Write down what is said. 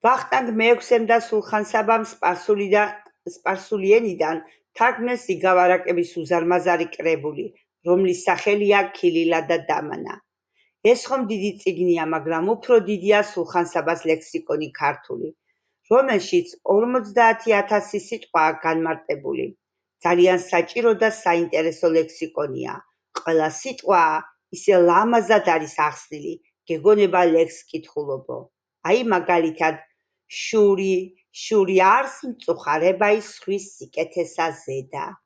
ვახტანგ მეექვსემ და სულხან საბამ სპარსული ენიდან თარგმნეს იგავ-არაკების უზარმაზარი კრებული, რომლის სახელია „ქილილა და დამანა“. ეს ხომ დიდი წიგნია, მაგრამ უფრო დიდია სულხან-საბას ლექსიკონი ქართული, რომელშიც 50,000 სიტყვაა განმარტებული. ძალიან საჭირო და საინტერესო ლექსიკონია. ყველა სიტყვა ისე ლამაზად არის ახსნილი, გეგონება ლექსს კითხულობო. აი მაგალითად, შური არს მწუხარებაი სხვის სიკეთესა ზედა.